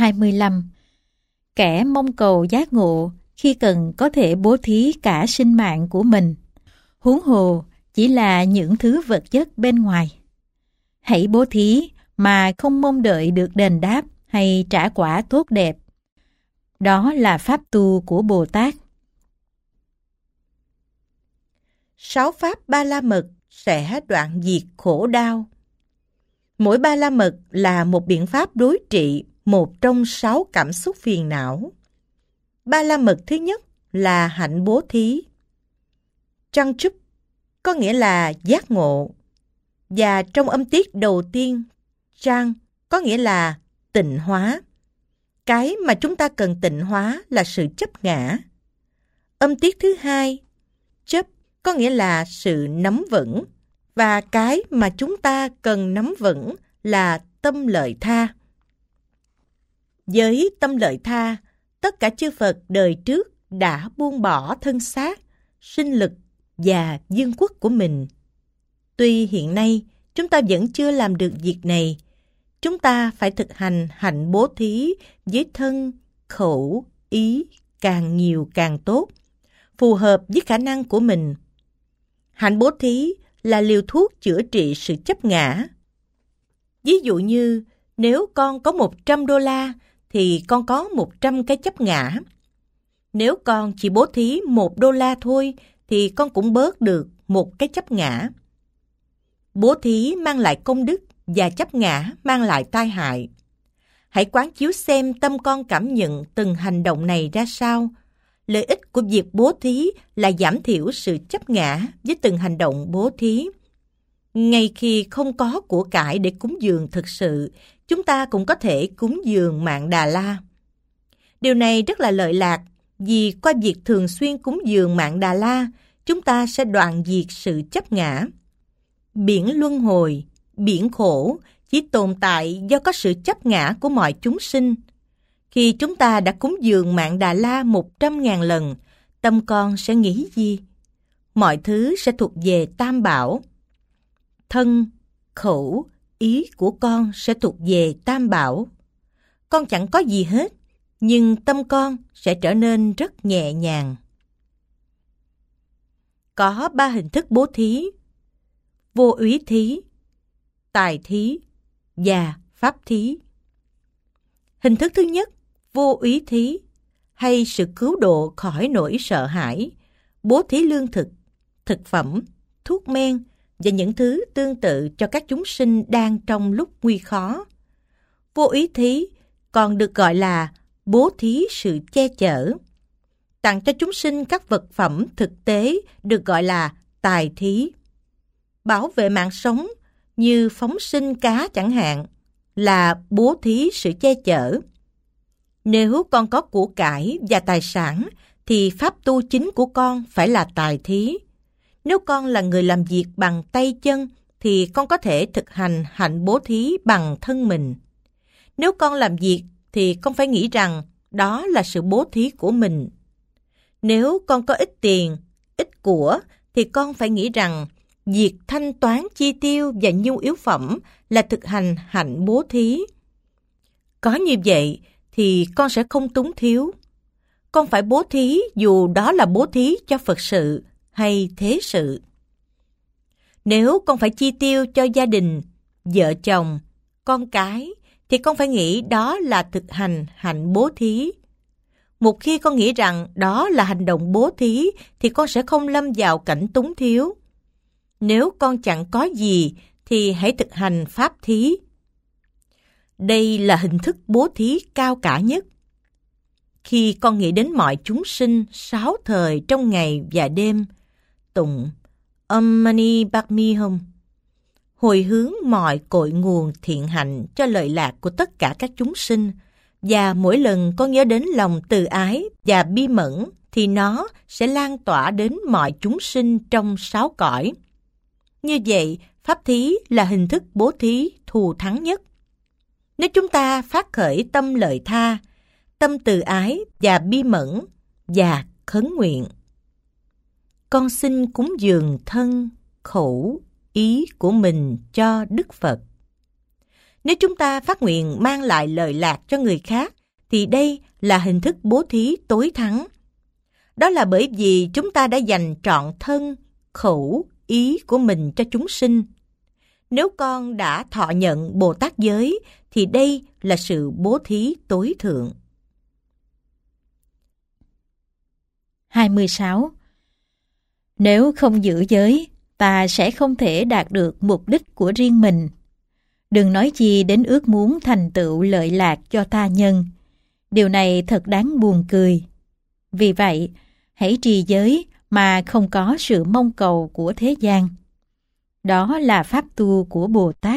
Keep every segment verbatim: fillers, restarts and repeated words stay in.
hai mươi lăm. Kẻ mong cầu giác ngộ khi cần có thể bố thí cả sinh mạng của mình, huống hồ chỉ là những thứ vật chất bên ngoài. Hãy bố thí mà không mong đợi được đền đáp hay trả quả tốt đẹp. Đó là pháp tu của Bồ Tát. Sáu pháp Ba La Mật sẽ đoạn diệt khổ đau. Mỗi Ba La Mật là một biện pháp đối trị một trong sáu cảm xúc phiền não. Ba La Mật thứ nhất là hạnh bố thí. Trăng trúc có nghĩa là giác ngộ. Và trong âm tiết đầu tiên, trang có nghĩa là tịnh hóa. Cái mà chúng ta cần tịnh hóa là sự chấp ngã. Âm tiết thứ hai, chấp có nghĩa là sự nắm vững. Và cái mà chúng ta cần nắm vững là tâm lợi tha. Với tâm lợi tha, tất cả chư Phật đời trước đã buông bỏ thân xác, sinh lực và vương quốc của mình. Tuy hiện nay chúng ta vẫn chưa làm được việc này, chúng ta phải thực hành hạnh bố thí với thân, khẩu, ý càng nhiều càng tốt, phù hợp với khả năng của mình. Hạnh bố thí là liều thuốc chữa trị sự chấp ngã. Ví dụ như nếu con có một trăm đô la thì con có một trăm cái chấp ngã. Nếu con chỉ bố thí một đô la thôi thì con cũng bớt được một cái chấp ngã. Bố thí mang lại công đức và chấp ngã mang lại tai hại. Hãy quán chiếu xem tâm con cảm nhận từng hành động này ra sao. Lợi ích của việc bố thí là giảm thiểu sự chấp ngã với từng hành động bố thí. Ngay khi không có của cải để cúng dường thực sự, chúng ta cũng có thể cúng dường mạng Đà La. Điều này rất là lợi lạc, vì qua việc thường xuyên cúng dường mạng Đà La, chúng ta sẽ đoạn diệt sự chấp ngã. Biển luân hồi, biển khổ chỉ tồn tại do có sự chấp ngã của mọi chúng sinh. Khi chúng ta đã cúng dường mạng Đà La một trăm ngàn lần, tâm con sẽ nghĩ gì? Mọi thứ sẽ thuộc về Tam Bảo. Thân, khẩu, ý của con sẽ thuộc về Tam Bảo. Con chẳng có gì hết, nhưng tâm con sẽ trở nên rất nhẹ nhàng. Có ba hình thức bố thí: vô úy thí, tài thí và pháp thí. Hình thức thứ nhất, vô úy thí, hay sự cứu độ khỏi nỗi sợ hãi, bố thí lương thực, thực phẩm, thuốc men và những thứ tương tự cho các chúng sinh đang trong lúc nguy khó. Vô úy thí còn được gọi là bố thí sự che chở. Tặng cho chúng sinh các vật phẩm thực tế được gọi là tài thí. Bảo vệ mạng sống như phóng sinh cá chẳng hạn là bố thí sự che chở. Nếu con có của cải và tài sản thì pháp tu chính của con phải là tài thí. Nếu con là người làm việc bằng tay chân thì con có thể thực hành hạnh bố thí bằng thân mình. Nếu con làm việc thì con phải nghĩ rằng đó là sự bố thí của mình. Nếu con có ít tiền, ít của thì con phải nghĩ rằng việc thanh toán chi tiêu và nhu yếu phẩm là thực hành hạnh bố thí. Có như vậy thì con sẽ không túng thiếu. Con phải bố thí dù đó là bố thí cho Phật sự hay thế sự. Nếu con phải chi tiêu cho gia đình, vợ chồng, con cái thì con phải nghĩ đó là thực hành hạnh bố thí. Một khi con nghĩ rằng đó là hành động bố thí thì con sẽ không lâm vào cảnh túng thiếu. Nếu con chẳng có gì thì hãy thực hành pháp thí. Đây là hình thức bố thí cao cả nhất. Khi con nghĩ đến mọi chúng sinh sáu thời trong ngày và đêm, tụng Om Mani Padme Hum, hồi hướng mọi cội nguồn thiện hạnh cho lợi lạc của tất cả các chúng sinh, và mỗi lần con nhớ đến lòng từ ái và bi mẫn thì nó sẽ lan tỏa đến mọi chúng sinh trong sáu cõi. Như vậy, pháp thí là hình thức bố thí thù thắng nhất. Nếu chúng ta phát khởi tâm lợi tha, tâm từ ái và bi mẫn và khấn nguyện: con xin cúng dường thân, khẩu, ý của mình cho Đức Phật. Nếu chúng ta phát nguyện mang lại lợi lạc cho người khác, thì đây là hình thức bố thí tối thắng. Đó là bởi vì chúng ta đã dành trọn thân, khẩu, ý của mình cho chúng sinh. Nếu con đã thọ nhận Bồ Tát giới, thì đây là sự bố thí tối thượng. hai mươi sáu. Nếu không giữ giới, ta sẽ không thể đạt được mục đích của riêng mình. Đừng nói chi đến ước muốn thành tựu lợi lạc cho ta nhân. Điều này thật đáng buồn cười. Vì vậy, hãy trì giới mà không có sự mong cầu của thế gian. Đó là pháp tu của Bồ Tát.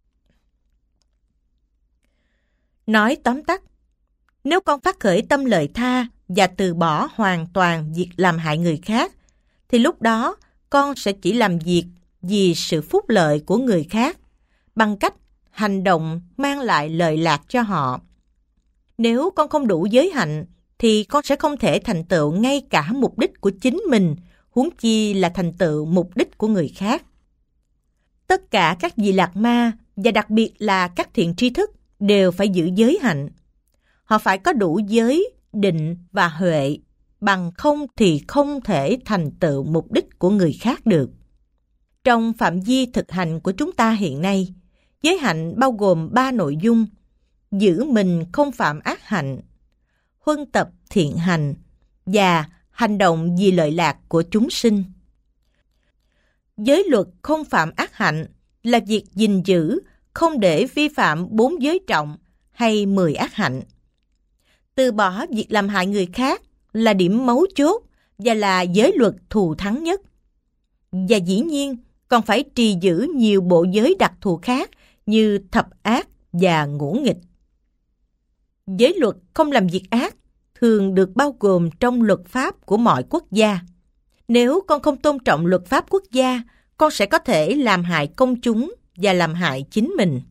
Nói tóm tắt, nếu con phát khởi tâm lợi tha và từ bỏ hoàn toàn việc làm hại người khác, thì lúc đó con sẽ chỉ làm việc vì sự phúc lợi của người khác, bằng cách hành động mang lại lợi lạc cho họ. Nếu con không đủ giới hạnh, thì con sẽ không thể thành tựu ngay cả mục đích của chính mình, huống chi là thành tựu mục đích của người khác. Tất cả các vị lạc ma, và đặc biệt là các thiện tri thức, đều phải giữ giới hạnh. Họ phải có đủ giới, định và huệ, bằng không thì không thể thành tựu mục đích của người khác được. Trong phạm vi thực hành của chúng ta hiện nay, giới hạnh bao gồm ba nội dung: giữ mình không phạm ác hạnh, huân tập thiện hành và hành động vì lợi lạc của chúng sinh. Giới luật không phạm ác hạnh là việc gìn giữ, không để vi phạm bốn giới trọng hay mười ác hạnh. Từ bỏ việc làm hại người khác là điểm mấu chốt và là giới luật thù thắng nhất. Và dĩ nhiên, còn phải trì giữ nhiều bộ giới đặc thù khác như thập ác và ngũ nghịch. Giới luật không làm việc ác thường được bao gồm trong luật pháp của mọi quốc gia. Nếu con không tôn trọng luật pháp quốc gia, con sẽ có thể làm hại công chúng và làm hại chính mình.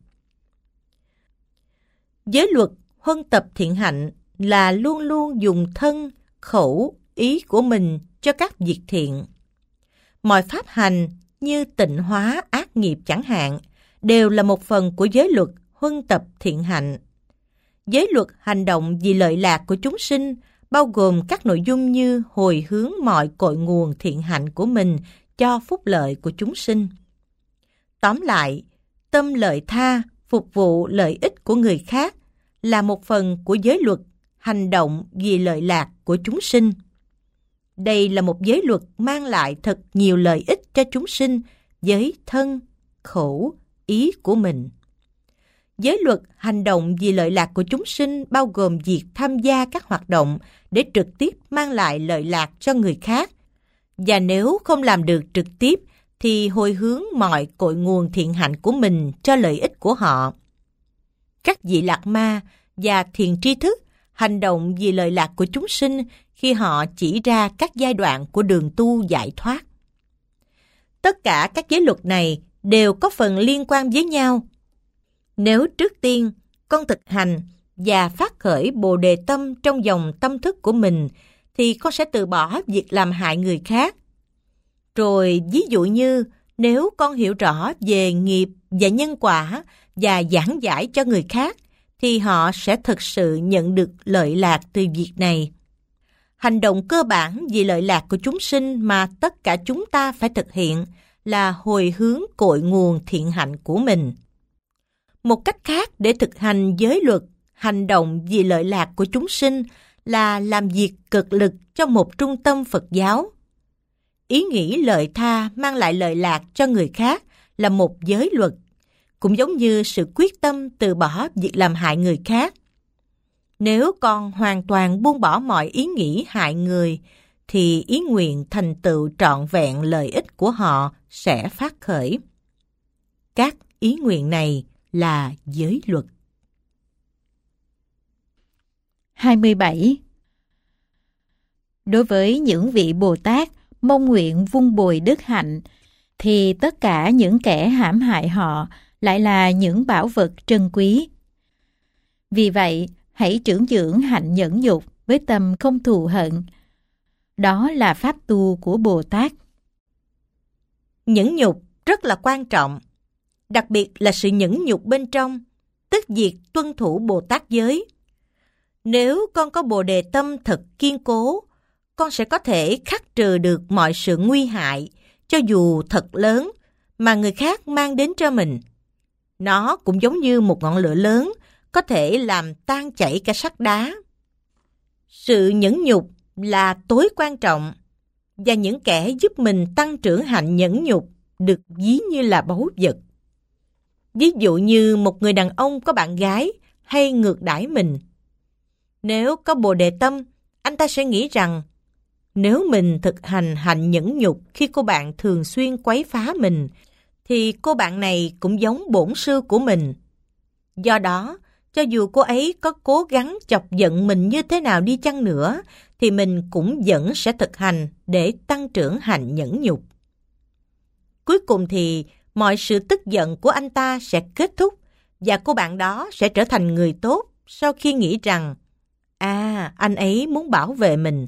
Giới luật huân tập thiện hạnh là luôn luôn dùng thân, khẩu, ý của mình cho các việc thiện. Mọi pháp hành như tịnh hóa ác nghiệp chẳng hạn, đều là một phần của giới luật huân tập thiện hạnh. Giới luật hành động vì lợi lạc của chúng sinh bao gồm các nội dung như hồi hướng mọi cội nguồn thiện hạnh của mình cho phúc lợi của chúng sinh. Tóm lại, tâm lợi tha phục vụ lợi ích của người khác là một phần của giới luật hành động vì lợi lạc của chúng sinh. Đây là một giới luật mang lại thật nhiều lợi ích cho chúng sinh với thân, khẩu, ý của mình. Giới luật hành động vì lợi lạc của chúng sinh bao gồm việc tham gia các hoạt động để trực tiếp mang lại lợi lạc cho người khác. Và nếu không làm được trực tiếp, thì hồi hướng mọi cội nguồn thiện hạnh của mình cho lợi ích của họ. Các vị lạc ma và thiền tri thức hành động vì lợi lạc của chúng sinh khi họ chỉ ra các giai đoạn của đường tu giải thoát. Tất cả các giới luật này đều có phần liên quan với nhau. Nếu trước tiên con thực hành và phát khởi Bồ Đề tâm trong dòng tâm thức của mình, thì con sẽ từ bỏ việc làm hại người khác. Rồi ví dụ như nếu con hiểu rõ về nghiệp và nhân quả và giảng giải cho người khác, thì họ sẽ thực sự nhận được lợi lạc từ việc này. Hành động cơ bản vì lợi lạc của chúng sinh mà tất cả chúng ta phải thực hiện là hồi hướng cội nguồn thiện hạnh của mình. Một cách khác để thực hành giới luật, hành động vì lợi lạc của chúng sinh là làm việc cực lực cho một trung tâm Phật giáo. Ý nghĩ lợi tha mang lại lợi lạc cho người khác là một giới luật, cũng giống như sự quyết tâm từ bỏ việc làm hại người khác. Nếu con hoàn toàn buông bỏ mọi ý nghĩ hại người, thì ý nguyện thành tựu trọn vẹn lợi ích của họ sẽ phát khởi. Các ý nguyện này là giới luật. hai mươi bảy. Đối với những vị Bồ Tát mong nguyện vun bồi đức hạnh, thì tất cả những kẻ hãm hại họ lại là những bảo vật trân quý. Vì vậy, hãy trưởng dưỡng hạnh nhẫn nhục với tâm không thù hận. Đó là pháp tu của Bồ Tát. Nhẫn nhục rất là quan trọng, đặc biệt là sự nhẫn nhục bên trong, tức việc tuân thủ Bồ Tát giới. Nếu con có Bồ Đề tâm thật kiên cố, con sẽ có thể khắc trừ được mọi sự nguy hại, cho dù thật lớn, mà người khác mang đến cho mình. Nó cũng giống như một ngọn lửa lớn, có thể làm tan chảy cả sắt đá. Sự nhẫn nhục là tối quan trọng, và những kẻ giúp mình tăng trưởng hạnh nhẫn nhục được ví như là báu vật. Ví dụ như một người đàn ông có bạn gái hay ngược đãi mình. Nếu có Bồ Đề tâm, anh ta sẽ nghĩ rằng nếu mình thực hành hạnh nhẫn nhục khi cô bạn thường xuyên quấy phá mình, thì cô bạn này cũng giống bổn sư của mình. Do đó, cho dù cô ấy có cố gắng chọc giận mình như thế nào đi chăng nữa, thì mình cũng vẫn sẽ thực hành để tăng trưởng hạnh nhẫn nhục. Cuối cùng thì mọi sự tức giận của anh ta sẽ kết thúc, và cô bạn đó sẽ trở thành người tốt sau khi nghĩ rằng, à, anh ấy muốn bảo vệ mình.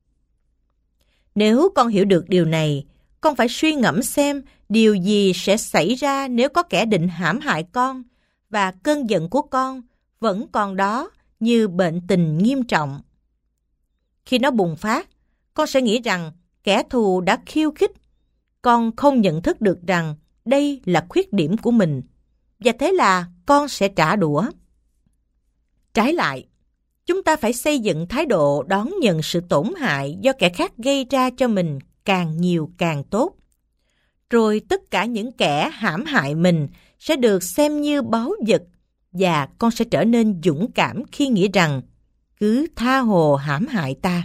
Nếu con hiểu được điều này, con phải suy ngẫm xem điều gì sẽ xảy ra nếu có kẻ định hãm hại con, và cơn giận của con vẫn còn đó như bệnh tình nghiêm trọng. Khi nó bùng phát, con sẽ nghĩ rằng kẻ thù đã khiêu khích. Con không nhận thức được rằng đây là khuyết điểm của mình, và thế là con sẽ trả đũa. Trái lại, chúng ta phải xây dựng thái độ đón nhận sự tổn hại do kẻ khác gây ra cho mình càng nhiều càng tốt. Rồi tất cả những kẻ hãm hại mình sẽ được xem như báu vật, và con sẽ trở nên dũng cảm khi nghĩ rằng cứ tha hồ hãm hại ta.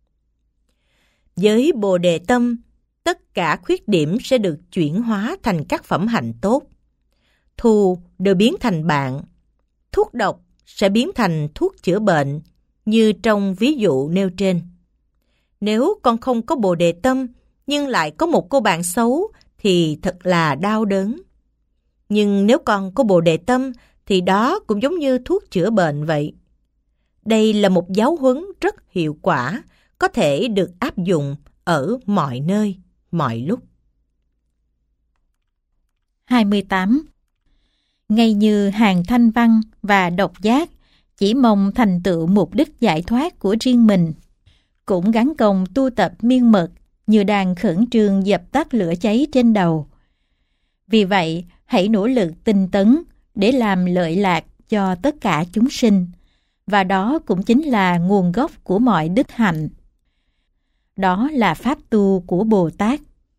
Với Bồ Đề tâm, tất cả khuyết điểm sẽ được chuyển hóa thành các phẩm hạnh tốt. Thù đều biến thành bạn. Thuốc độc sẽ biến thành thuốc chữa bệnh, như trong ví dụ nêu trên. Nếu con không có Bồ Đề tâm, nhưng lại có một cô bạn xấu, thì thật là đau đớn. Nhưng nếu con có Bồ Đề tâm, thì đó cũng giống như thuốc chữa bệnh vậy. Đây là một giáo huấn rất hiệu quả, có thể được áp dụng ở mọi nơi, mọi lúc. hai mươi tám. Ngay như Hàng Thanh Văn và Độc Giác chỉ mong thành tựu mục đích giải thoát của riêng mình, cũng gắng công tu tập miên mật như đang khẩn trương dập tắt lửa cháy trên đầu. Vì vậy, hãy nỗ lực tinh tấn để làm lợi lạc cho tất cả chúng sinh, và đó cũng chính là nguồn gốc của mọi đức hạnh. Đó là pháp tu của Bồ Tát.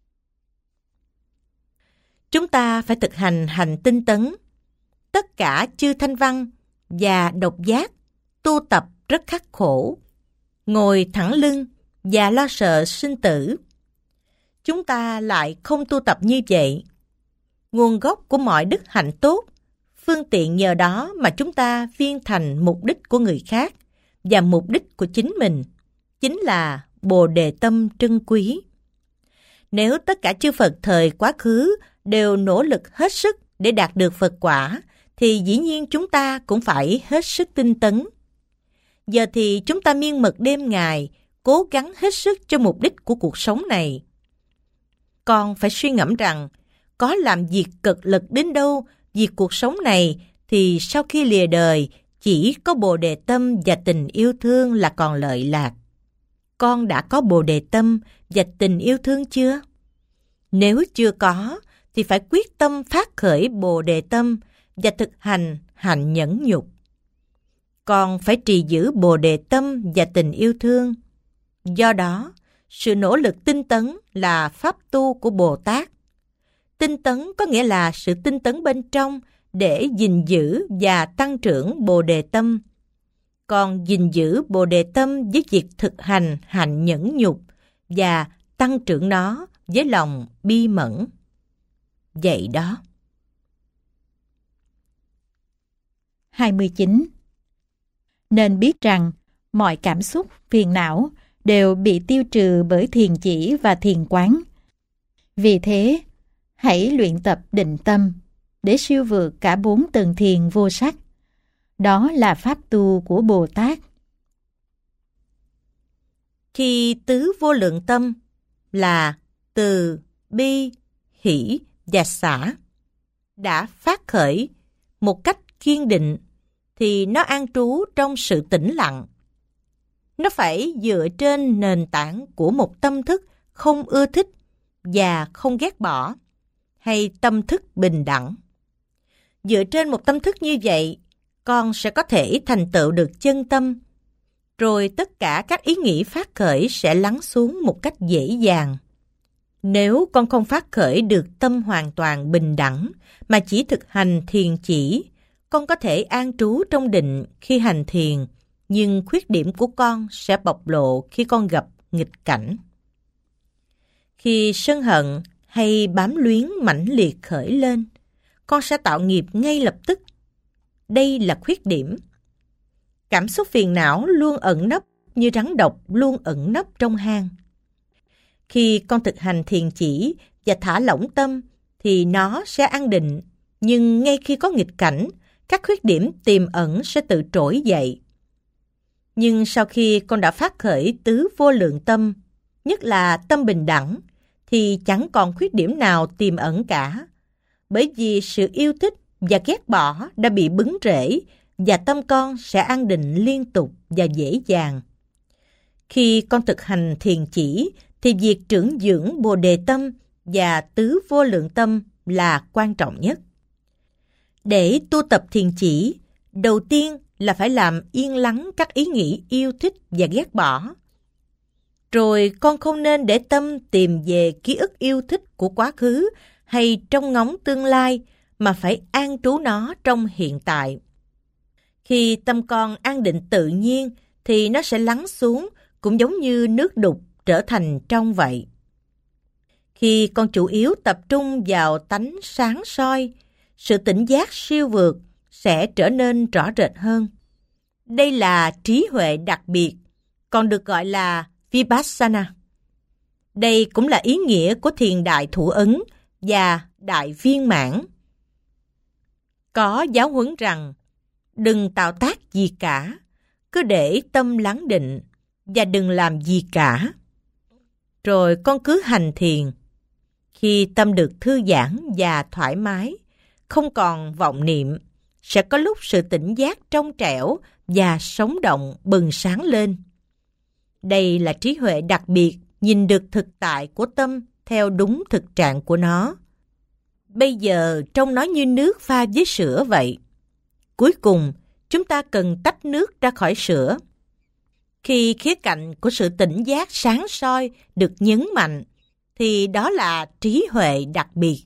Chúng ta phải thực hành hành tinh tấn. Tất cả chư Thanh Văn và Độc Giác tu tập rất khắc khổ, ngồi thẳng lưng và lo sợ sinh tử. Chúng ta lại không tu tập như vậy. Nguồn gốc của mọi đức hạnh tốt, phương tiện nhờ đó mà chúng ta viên thành mục đích của người khác và mục đích của chính mình, chính là Bồ Đề tâm trân quý. Nếu tất cả chư Phật thời quá khứ đều nỗ lực hết sức để đạt được Phật quả, thì dĩ nhiên chúng ta cũng phải hết sức tinh tấn. Giờ thì chúng ta miên mật đêm ngày, cố gắng hết sức cho mục đích của cuộc sống này. Con phải suy ngẫm rằng, có làm việc cực lực đến đâu vì cuộc sống này, thì sau khi lìa đời, chỉ có Bồ Đề tâm và tình yêu thương là còn lợi lạc. Con đã có Bồ Đề tâm và tình yêu thương chưa? Nếu chưa có, thì phải quyết tâm phát khởi Bồ Đề tâm và thực hành hạnh nhẫn nhục. Con phải trì giữ Bồ Đề tâm và tình yêu thương. Do đó, sự nỗ lực tinh tấn là pháp tu của Bồ Tát. Tinh tấn có nghĩa là sự tinh tấn bên trong để gìn giữ và tăng trưởng Bồ Đề tâm. Còn gìn giữ Bồ Đề tâm với việc thực hành hạnh nhẫn nhục và tăng trưởng nó với lòng bi mẫn. Vậy đó. hai mươi chín. Nên biết rằng mọi cảm xúc, phiền não đều bị tiêu trừ bởi thiền chỉ và thiền quán. Vì thế, hãy luyện tập định tâm để siêu vượt cả bốn tầng thiền vô sắc. Đó là pháp tu của Bồ Tát. Khi tứ vô lượng tâm là từ, bi, hỷ và xả đã phát khởi một cách kiên định, thì nó an trú trong sự tĩnh lặng. Nó phải dựa trên nền tảng của một tâm thức không ưa thích và không ghét bỏ, hay tâm thức bình đẳng. Dựa trên một tâm thức như vậy, con sẽ có thể thành tựu được chân tâm, rồi tất cả các ý nghĩ phát khởi sẽ lắng xuống một cách dễ dàng. Nếu con không phát khởi được tâm hoàn toàn bình đẳng, mà chỉ thực hành thiền chỉ, con có thể an trú trong định khi hành thiền, nhưng khuyết điểm của con sẽ bộc lộ khi con gặp nghịch cảnh. Khi sân hận hay bám luyến mãnh liệt khởi lên, con sẽ tạo nghiệp ngay lập tức. Đây là khuyết điểm. Cảm xúc phiền não luôn ẩn nấp như rắn độc luôn ẩn nấp trong hang. Khi con thực hành thiền chỉ và thả lỏng tâm, thì nó sẽ an định, nhưng ngay khi có nghịch cảnh, các khuyết điểm tiềm ẩn sẽ tự trỗi dậy. Nhưng sau khi con đã phát khởi tứ vô lượng tâm, nhất là tâm bình đẳng, thì chẳng còn khuyết điểm nào tiềm ẩn cả, bởi vì sự yêu thích và ghét bỏ đã bị bứng rễ, và tâm con sẽ an định liên tục và dễ dàng. Khi con thực hành thiền chỉ, thì việc trưởng dưỡng Bồ Đề tâm và tứ vô lượng tâm là quan trọng nhất. Để tu tập thiền chỉ, đầu tiên là phải làm yên lắng các ý nghĩ yêu thích và ghét bỏ. Rồi con không nên để tâm tìm về ký ức yêu thích của quá khứ hay trông ngóng tương lai, mà phải an trú nó trong hiện tại. Khi tâm con an định tự nhiên, thì nó sẽ lắng xuống, cũng giống như nước đục trở thành trong vậy. Khi con chủ yếu tập trung vào tánh sáng soi, sự tỉnh giác siêu vượt sẽ trở nên rõ rệt hơn. Đây là trí huệ đặc biệt, còn được gọi là Vipassana. Đây cũng là ý nghĩa của thiền đại thủ ấn và đại viên mãn. Có giáo huấn rằng, đừng tạo tác gì cả, cứ để tâm lắng định và đừng làm gì cả. Rồi con cứ hành thiền. Khi tâm được thư giãn và thoải mái, không còn vọng niệm, sẽ có lúc sự tỉnh giác trong trẻo và sống động bừng sáng lên. Đây là trí huệ đặc biệt, nhìn được thực tại của tâm theo đúng thực trạng của nó. Bây giờ trông nó như nước pha với sữa vậy. Cuối cùng, chúng ta cần tách nước ra khỏi sữa. Khi khía cạnh của sự tỉnh giác sáng soi được nhấn mạnh, thì đó là trí huệ đặc biệt.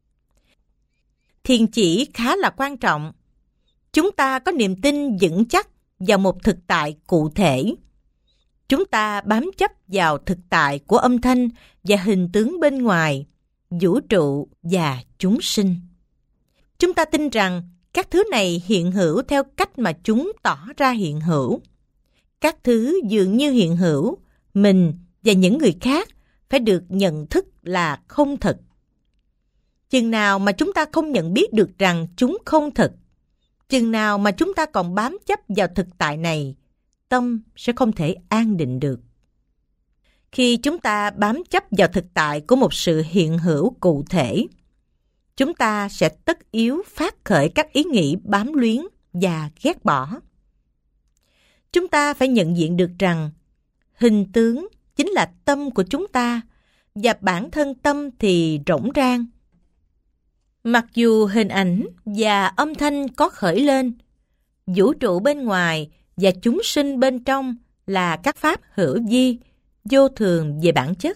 Thiền chỉ khá là quan trọng. Chúng ta có niềm tin vững chắc vào một thực tại cụ thể. Chúng ta bám chấp vào thực tại của âm thanh và hình tướng bên ngoài, vũ trụ và chúng sinh. Chúng ta tin rằng các thứ này hiện hữu theo cách mà chúng tỏ ra hiện hữu. Các thứ dường như hiện hữu, mình và những người khác phải được nhận thức là không thật. Chừng nào mà chúng ta không nhận biết được rằng chúng không thật, chừng nào mà chúng ta còn bám chấp vào thực tại này, tâm sẽ không thể an định được. Khi chúng ta bám chấp vào thực tại của một sự hiện hữu cụ thể, chúng ta sẽ tất yếu phát khởi các ý nghĩ bám luyến và ghét bỏ. Chúng ta phải nhận diện được rằng hình tướng chính là tâm của chúng ta, và bản thân tâm thì rỗng rang. Mặc dù hình ảnh và âm thanh có khởi lên, vũ trụ bên ngoài và chúng sinh bên trong là các pháp hữu vi, vô thường về bản chất.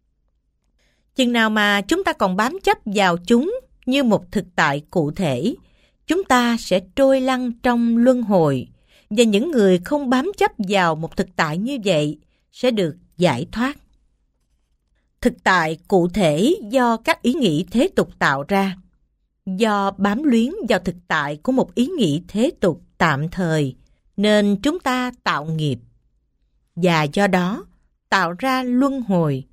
Chừng nào mà chúng ta còn bám chấp vào chúng như một thực tại cụ thể, chúng ta sẽ trôi lăn trong luân hồi, và những người không bám chấp vào một thực tại như vậy sẽ được giải thoát. Thực tại cụ thể do các ý nghĩ thế tục tạo ra, do bám luyến vào thực tại của một ý nghĩ thế tục tạm thời, nên chúng ta tạo nghiệp, và do đó tạo ra luân hồi.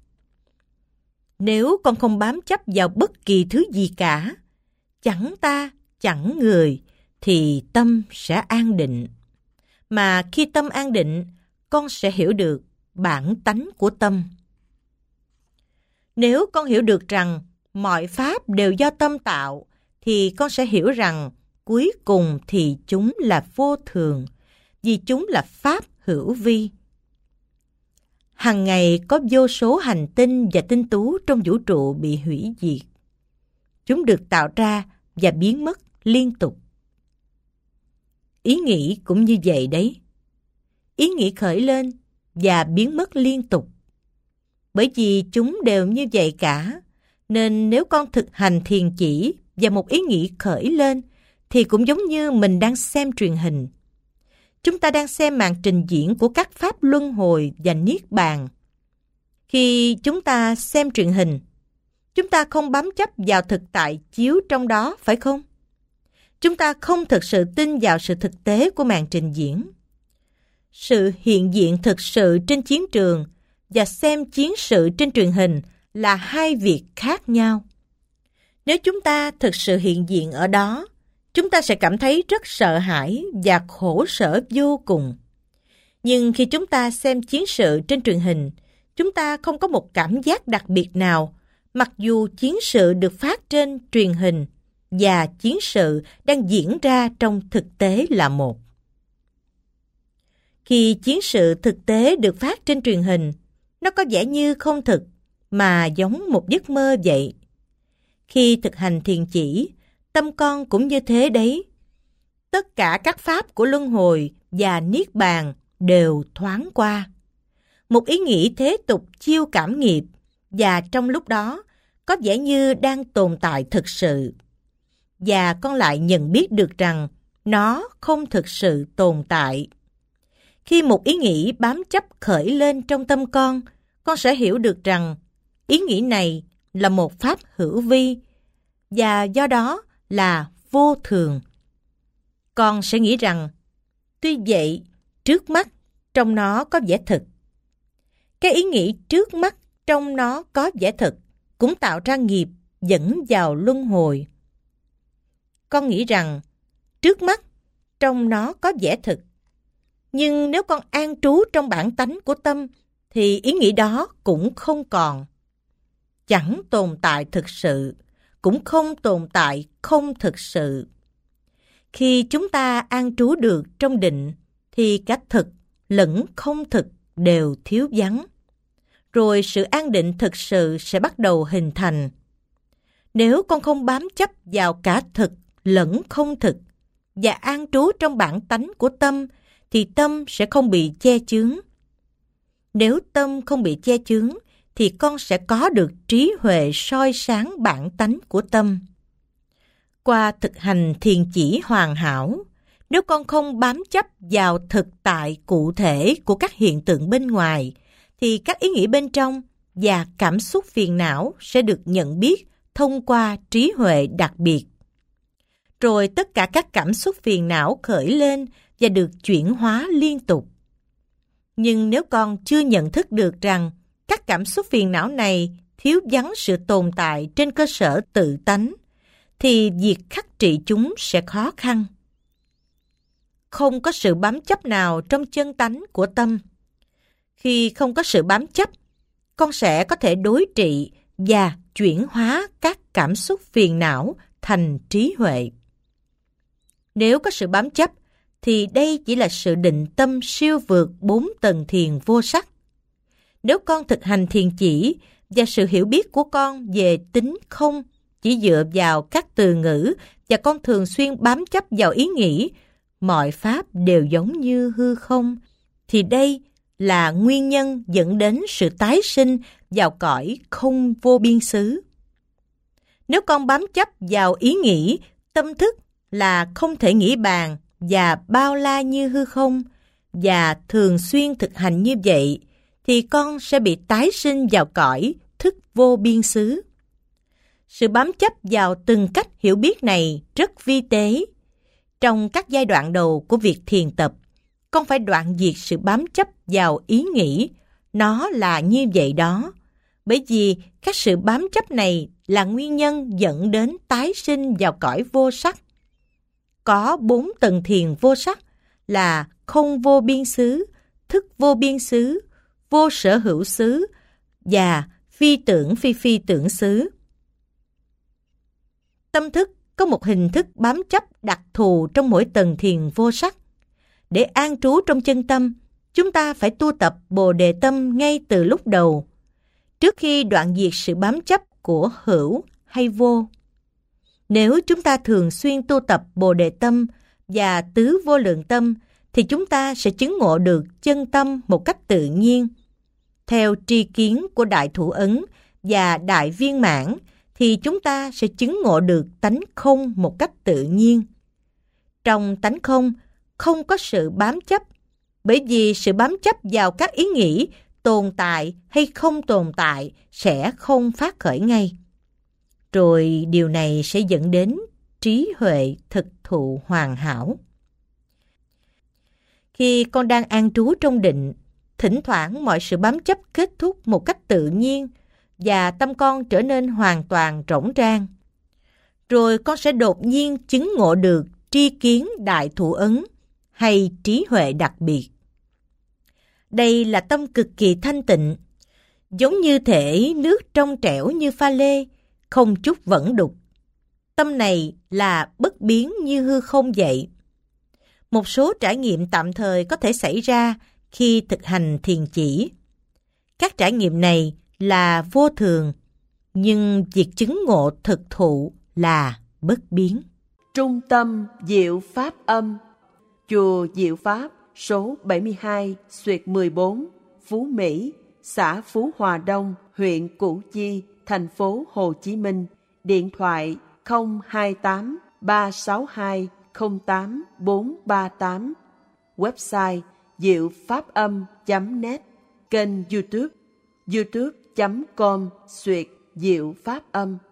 Nếu con không bám chấp vào bất kỳ thứ gì cả, chẳng ta, chẳng người, thì tâm sẽ an định. Mà khi tâm an định, con sẽ hiểu được bản tánh của tâm. Nếu con hiểu được rằng mọi pháp đều do tâm tạo, thì con sẽ hiểu rằng cuối cùng thì chúng là vô thường, vì chúng là pháp hữu vi. Hằng ngày có vô số hành tinh và tinh tú trong vũ trụ bị hủy diệt. Chúng được tạo ra và biến mất liên tục. Ý nghĩ cũng như vậy đấy. Ý nghĩ khởi lên và biến mất liên tục. Bởi vì chúng đều như vậy cả, nên nếu con thực hành thiền chỉ và một ý nghĩ khởi lên, thì cũng giống như mình đang xem truyền hình. Chúng ta đang xem màn trình diễn của các pháp luân hồi và niết bàn. Khi chúng ta xem truyền hình, chúng ta không bám chấp vào thực tại chiếu trong đó, phải không? Chúng ta không thực sự tin vào sự thực tế của màn trình diễn. Sự hiện diện thực sự trên chiến trường và xem chiến sự trên truyền hình là hai việc khác nhau. Nếu chúng ta thực sự hiện diện ở đó, chúng ta sẽ cảm thấy rất sợ hãi và khổ sở vô cùng. Nhưng khi chúng ta xem chiến sự trên truyền hình, chúng ta không có một cảm giác đặc biệt nào, mặc dù chiến sự được phát trên truyền hình và chiến sự đang diễn ra trong thực tế là một. Khi chiến sự thực tế được phát trên truyền hình, nó có vẻ như không thực, mà giống một giấc mơ vậy. Khi thực hành thiền chỉ, tâm con cũng như thế đấy. Tất cả các pháp của luân hồi và niết bàn đều thoáng qua. Một ý nghĩ thế tục chiêu cảm nghiệp, và trong lúc đó có vẻ như đang tồn tại thực sự. Và con lại nhận biết được rằng nó không thực sự tồn tại. Khi một ý nghĩ bám chấp khởi lên trong tâm con, con sẽ hiểu được rằng ý nghĩ này là một pháp hữu vi, và do đó là vô thường. Con sẽ nghĩ rằng, tuy vậy, trước mắt trong nó có vẻ thực. Cái ý nghĩ trước mắt trong nó có vẻ thực cũng tạo ra nghiệp dẫn vào luân hồi. Con nghĩ rằng, trước mắt trong nó có vẻ thực. Nhưng nếu con an trú trong bản tánh của tâm, thì ý nghĩ đó cũng không còn. Chẳng tồn tại thực sự, cũng không tồn tại không thực sự. Khi chúng ta an trú được trong định, thì cả thực lẫn không thực đều thiếu vắng. Rồi sự an định thực sự sẽ bắt đầu hình thành. Nếu con không bám chấp vào cả thực lẫn không thực, và an trú trong bản tánh của tâm, thì tâm sẽ không bị che chướng. Nếu tâm không bị che chướng, thì con sẽ có được trí huệ soi sáng bản tánh của tâm. Qua thực hành thiền chỉ hoàn hảo, nếu con không bám chấp vào thực tại cụ thể của các hiện tượng bên ngoài, thì các ý nghĩ bên trong và cảm xúc phiền não sẽ được nhận biết thông qua trí huệ đặc biệt. Rồi tất cả các cảm xúc phiền não khởi lên và được chuyển hóa liên tục. Nhưng nếu con chưa nhận thức được rằng các cảm xúc phiền não này thiếu vắng sự tồn tại trên cơ sở tự tánh, thì việc khắc trị chúng sẽ khó khăn. Không có sự bám chấp nào trong chân tánh của tâm. Khi không có sự bám chấp, con sẽ có thể đối trị và chuyển hóa các cảm xúc phiền não thành trí huệ. Nếu có sự bám chấp, thì đây chỉ là sự định tâm siêu vượt bốn tầng thiền vô sắc. Nếu con thực hành thiền chỉ và sự hiểu biết của con về tính không chỉ dựa vào các từ ngữ và con thường xuyên bám chấp vào ý nghĩ mọi pháp đều giống như hư không, thì đây là nguyên nhân dẫn đến sự tái sinh vào cõi không vô biên xứ. Nếu con bám chấp vào ý nghĩ tâm thức là không thể nghĩ bàn và bao la như hư không, và thường xuyên thực hành như vậy, thì con sẽ bị tái sinh vào cõi thức vô biên xứ. Sự bám chấp vào từng cách hiểu biết này rất vi tế. Trong các giai đoạn đầu của việc thiền tập, con phải đoạn diệt sự bám chấp vào ý nghĩ nó là như vậy đó, bởi vì các sự bám chấp này là nguyên nhân dẫn đến tái sinh vào cõi vô sắc. Có bốn tầng thiền vô sắc là không vô biên xứ, thức vô biên xứ, vô sở hữu xứ và phi tưởng phi phi tưởng xứ. Tâm thức có một hình thức bám chấp đặc thù trong mỗi tầng thiền vô sắc. Để an trú trong chân tâm, chúng ta phải tu tập Bồ Đề tâm ngay từ lúc đầu, trước khi đoạn diệt sự bám chấp của hữu hay vô. Nếu chúng ta thường xuyên tu tập Bồ Đề tâm và tứ vô lượng tâm, thì chúng ta sẽ chứng ngộ được chân tâm một cách tự nhiên. Theo tri kiến của Đại Thủ Ấn và Đại Viên Mãn, thì chúng ta sẽ chứng ngộ được tánh không một cách tự nhiên. Trong tánh không, không có sự bám chấp, bởi vì sự bám chấp vào các ý nghĩ tồn tại hay không tồn tại sẽ không phát khởi ngay. Rồi điều này sẽ dẫn đến trí huệ thực thụ hoàn hảo. Khi con đang an trú trong định, thỉnh thoảng mọi sự bám chấp kết thúc một cách tự nhiên và tâm con trở nên hoàn toàn rỗng rang. Rồi con sẽ đột nhiên chứng ngộ được tri kiến Đại Thủ Ấn hay trí huệ đặc biệt. Đây là tâm cực kỳ thanh tịnh, giống như thể nước trong trẻo như pha lê, không chút vẩn đục. Tâm này là bất biến như hư không vậy. Một số trải nghiệm tạm thời có thể xảy ra khi thực hành thiền chỉ. Các trải nghiệm này là vô thường, nhưng việc chứng ngộ thực thụ là bất biến. Trung tâm Diệu Pháp Âm, Chùa Diệu Pháp, số bảy mươi hai xuyệt mười bốn, Phú Mỹ, xã Phú Hòa Đông, huyện Củ Chi, thành phố Hồ Chí Minh. Điện thoại không hai tám ba sáu hai không tám bốn ba tám. Website diệu pháp âm chấm net. Kênh YouTube youtube chấm com xuyệt diệu pháp âm.